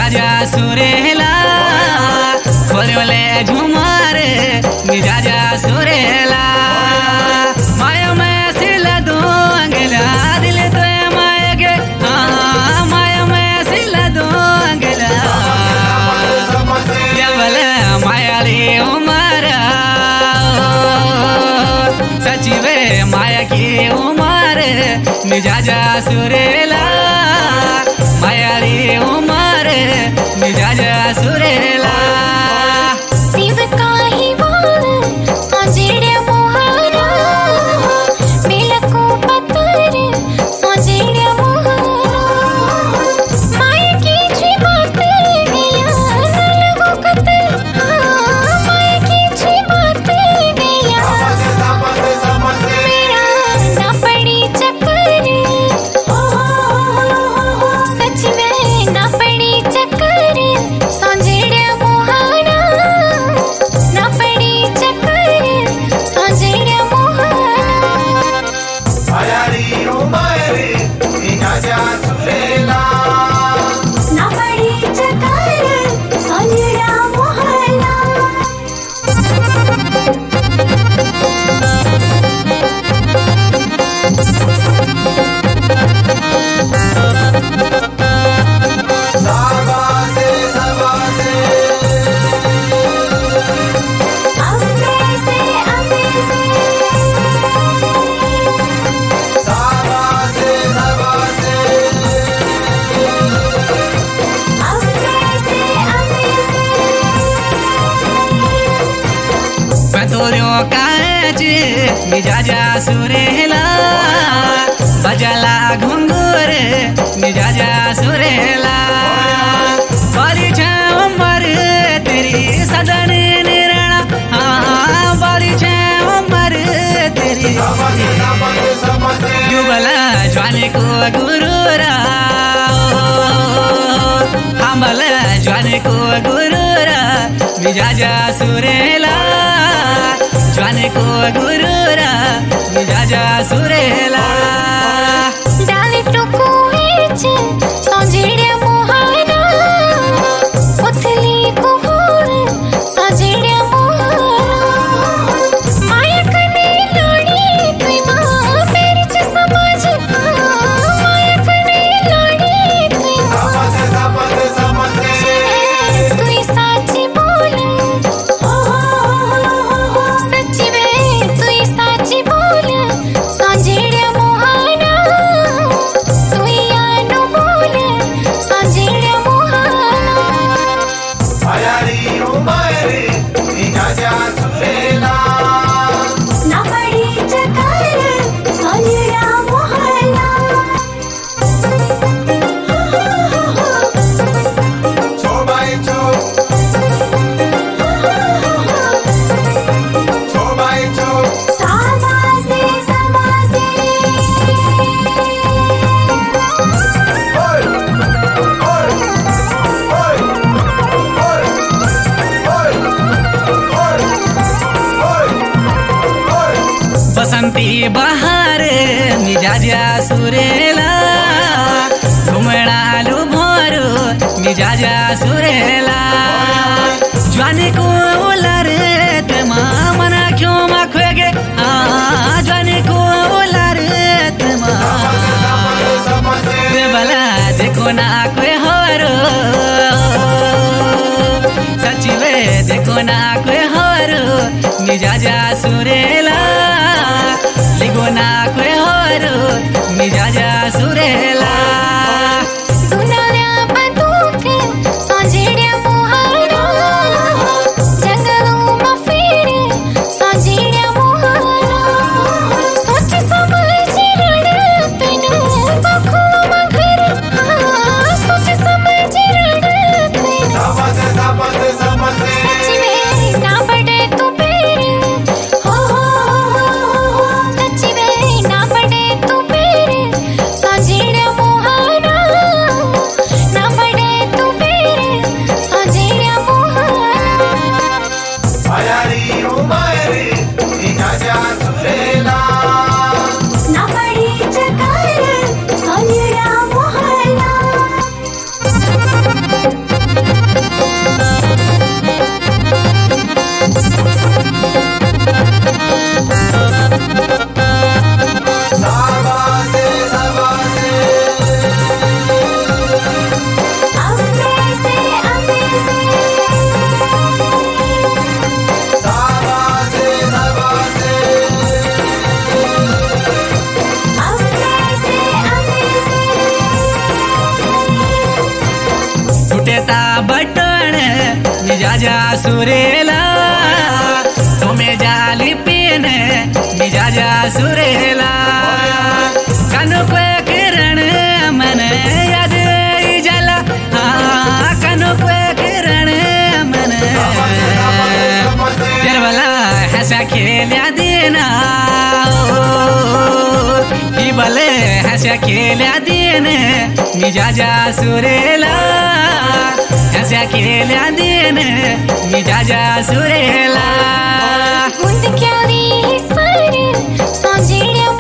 मिजाजा सुरेला खोरले झुमार मिजाजा सुरेला माया में सिला दो अंगला दिल तो माया के माया में सिला दो अंगला जबल माया रे उमरा सचिवे माया की उमर मिजाजा सुरेला माया रे उमर मिजाजा सुरेला शिव काही वाण सोंजेड्या मोहारा बेलको पत्तर सोंजेड्या मोहारा माया की छी बात गया नलगो कतर माया की छी बात गया मेरा ना पड़ी चक्कर सच में ना पड़ी चक्कर सोंजेड्या मोहारा ना पड़ी चक्कर सोंजेड्या मोहारा माया रे उमर मिजाजा सुरेला ना पड़ी चक्कर सोंजेड्या मोहारा साबासे साबासे साबासे साबासे पतोरियों काज मिजाजा सुरेला बजला घुंगूर मिजाजा सुरेला बाली छे उमर तेरी सदन निरणा बाली छे उमर तेरी साबासे साबासे साबासे युगला ज्वानी को गुरुरा हमल ज्वानी को गुरुरा मिजाजा सुरेला ज्वानी को गुरुरा मिजाजा सुरेला डाले टोको वेच सोंजेड्या मोहारा उथली को होर सोंजेड्या मोहारा माया कने लाडी तुई मां पेर च समझ माया कने लाडी तुई साबासे साबासे साबासे तुई साची बोल सच्ची वे तुई साची बोल सोंजेड्या मोहारा तुई आनो बोल सोंजेड्या मोहारा माया रे उमर मिजाजा सुरेला ना पड़ी चक्कर सोंजेड्या मोहारा छो बाई छो छो बाई छो साबासे साबासे ओय ओय ओय ओय ओय ओय ओय बसंती बहार मिजाजा सुरेला घुमड़ालू भोरो मिजाजा सुरेला ज्वानी को उलर तमा मना क्यों मखवेगे ज्वानी को उलर तमा बला देखो ना कोई होरो सचिवे देखो ना कोई होरो मिजाजा सुरेला लिगो ना कोई होरो मिजाजा सुरेला दुनाल्या बंदूक सोंजेड्या मोहारा जंगलों में फिर सोंजेड्या मोहारा सोच समझ रण तनु बखुओं में घर सोच समझ रण तनु साबासे साबासे साबासे सच में ना पड़े तू पेर हो सच में ना पड़े तू पेर सोंजेड्या मोहारा दाबता बटण मिजाजा सुरेला तुम्हें जाली पीन मिजाजा सुरेला कनु को किरण मन याद जला हाँ कनु को किरण मन जरवला हंसा खेल्या देना ही भले हंसा खेल्या देन मिजाजा सुरेला हंसा खेल्या देन मिजाजा सुरेला गुंद क्या रे सर सांझेड्या